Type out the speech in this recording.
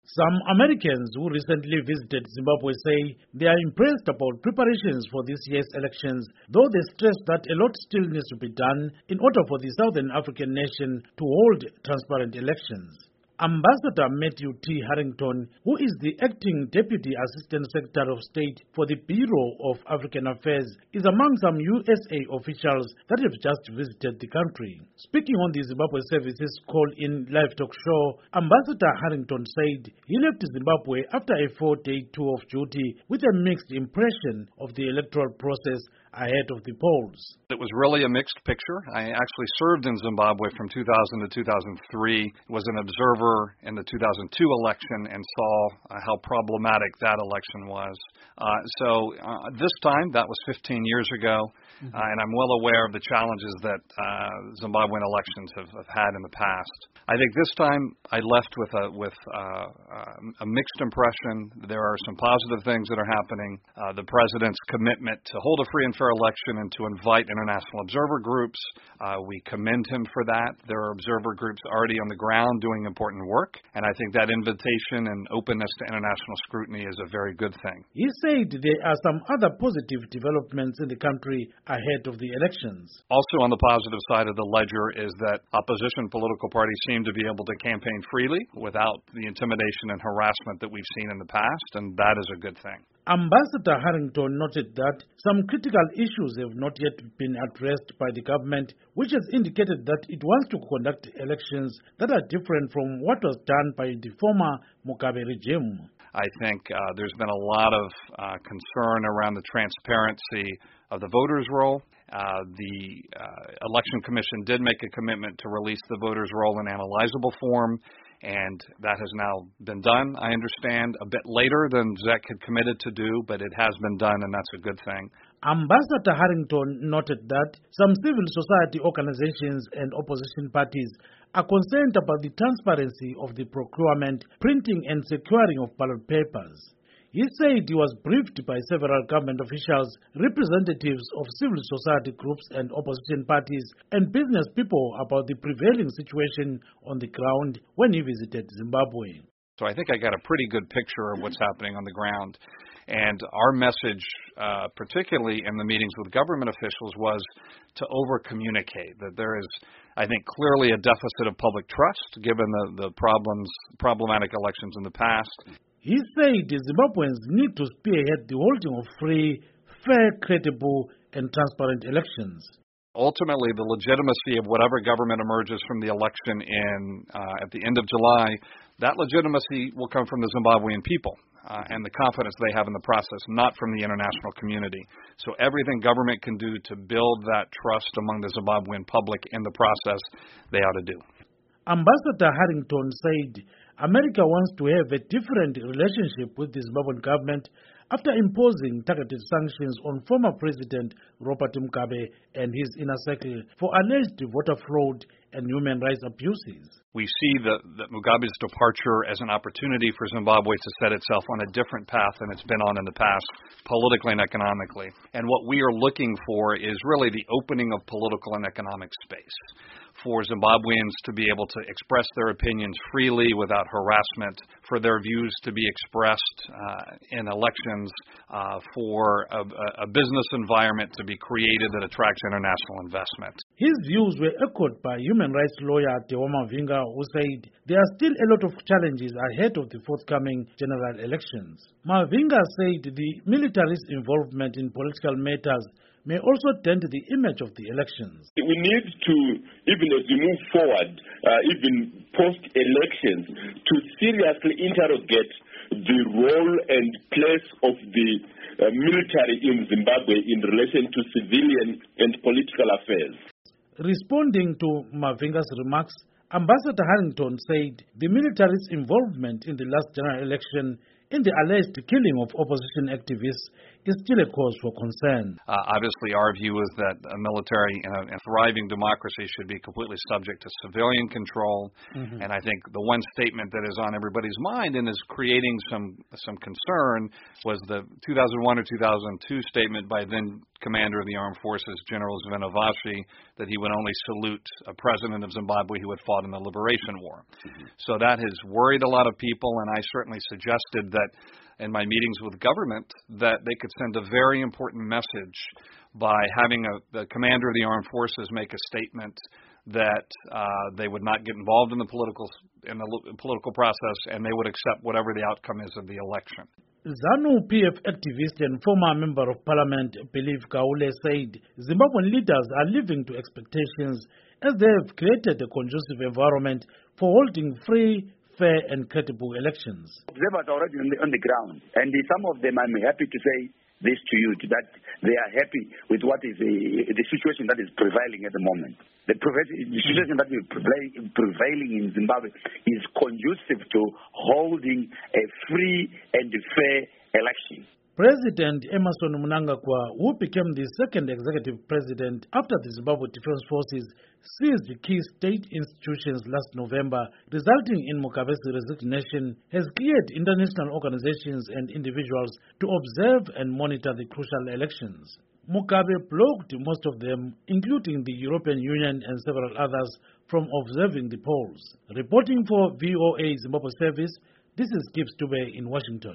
Some Americans who recently visited Zimbabwe say they are impressed about preparations for this year's elections, though they stress that a lot still needs to be done in order for the Southern African nation to hold transparent elections. Ambassador Matthew T. Harrington, who is the acting Deputy Assistant Secretary of State for the Bureau of African Affairs, is among some USA officials that have just visited the country. Speaking on the Zimbabwe Services call-in live talk show, Ambassador Harrington said he left Zimbabwe after a 4-day tour of duty with a mixed impression of the electoral process ahead of the polls. It was really a mixed picture. I actually served in Zimbabwe from 2000 to 2003, was an observer in the 2002 election and saw how problematic that election was. This time, that was 15 years ago, and I'm well aware of the challenges that Zimbabwean elections have had in the past. I think this time I left with a mixed impression. There are some positive things that are happening. The president's commitment to hold a free and fair election and to invite international observer groups, we commend him for that. There are observer groups already on the ground doing important work, and I think that invitation and openness to international scrutiny is a very good thing. He said there are some other positive developments in the country ahead of the elections. Also on the positive side of the ledger is that opposition political parties seem to be able to campaign freely without the intimidation and harassment that we've seen in the past, and that is a good thing. Ambassador Harrington noted that some critical issues have not yet been addressed by the government, which has indicated that it wants to conduct elections that are different from what was done by the former Mugabe regime. I think there's been a lot of concern around the transparency of the voters' roll. The Election Commission did make a commitment to release the voters' roll in analyzable form, and that has now been done, I understand, a bit later than ZEC had committed to do, but it has been done, and that's a good thing. Ambassador Harrington noted that some civil society organizations and opposition parties are concerned about the transparency of the procurement, printing and securing of ballot papers. He said he was briefed by several government officials, representatives of civil society groups and opposition parties, and business people about the prevailing situation on the ground when he visited Zimbabwe. So I think I got a pretty good picture of what's happening on the ground. And our message, particularly in the meetings with government officials, was to over-communicate, that there is, I think, clearly a deficit of public trust given the problematic elections in the past. He said Zimbabweans need to spearhead the holding of free, fair, credible, and transparent elections. Ultimately, the legitimacy of whatever government emerges from the election at the end of July, that legitimacy will come from the Zimbabwean people and the confidence they have in the process, not from the international community. So everything government can do to build that trust among the Zimbabwean public in the process, they ought to do. Ambassador Harrington said America wants to have a different relationship with the Zimbabwean government after imposing targeted sanctions on former President Robert Mugabe and his inner circle for alleged voter fraud and human rights abuses. We see that Mugabe's departure as an opportunity for Zimbabwe to set itself on a different path than it's been on in the past, politically and economically. And what we are looking for is really the opening of political and economic space for Zimbabweans to be able to express their opinions freely without harassment, for their views to be expressed in elections, for a business environment to be created that attracts international investment. His views were echoed by human rights lawyer Dewa Mavinga, who said there are still a lot of challenges ahead of the forthcoming general elections. Mavinga said the military's involvement in political matters may also dent the image of the elections. We need to, even as we move forward, even post-elections, to seriously interrogate the role and place of the military in Zimbabwe in relation to civilian and political affairs. Responding to Mavinga's remarks, Ambassador Harrington said the military's involvement in the last general election in the alleged killing of opposition activists is still a cause for concern. Obviously, our view is that a military in a thriving democracy should be completely subject to civilian control. And I think the one statement that is on everybody's mind and is creating some concern was the 2001 or 2002 statement by then commander of the armed forces, General Zvenavashi, that he would only salute a president of Zimbabwe who had fought in the liberation war. So that has worried a lot of people, and I certainly suggested that in my meetings with government that they could send a very important message by having the commander of the armed forces make a statement that they would not get involved in the political process, and they would accept whatever the outcome is of the election. ZANU-PF activist and former member of parliament Believe Kaule said Zimbabwean leaders are living to expectations as they have created a conducive environment for holding free, fair and credible elections. Observers are already on the ground, and some of them, I'm happy to say this to you, that they are happy with what is the situation that is prevailing at the moment. The situation that is prevailing in Zimbabwe is conducive to holding a free and fair election. President Emmerson Mnangagwa, who became the second executive president after the Zimbabwe Defense Forces seized key state institutions last November, resulting in Mugabe's resignation, has cleared international organizations and individuals to observe and monitor the crucial elections. Mugabe blocked most of them, including the European Union and several others, from observing the polls. Reporting for VOA Zimbabwe Service, this is Gibbs Dube in Washington.